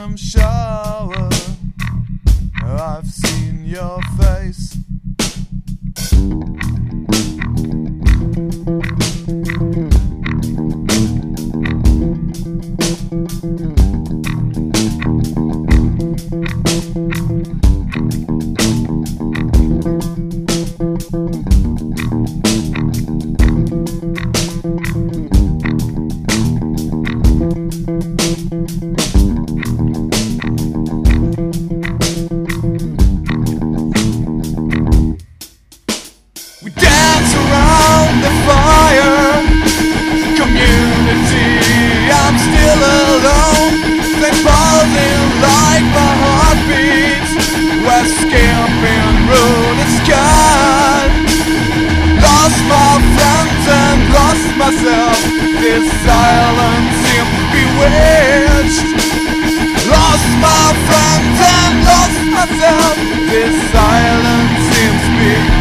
bathroom shower, I've seen your face. We dance around the fire, community, I'm still alone. They buzzing like my heartbeats, we're skipping through the sky. Lost my friends and lost myself, this silence seems bewitched. Lost my friends and lost myself, this silence seems bewitched.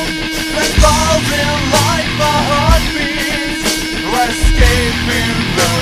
Escaping the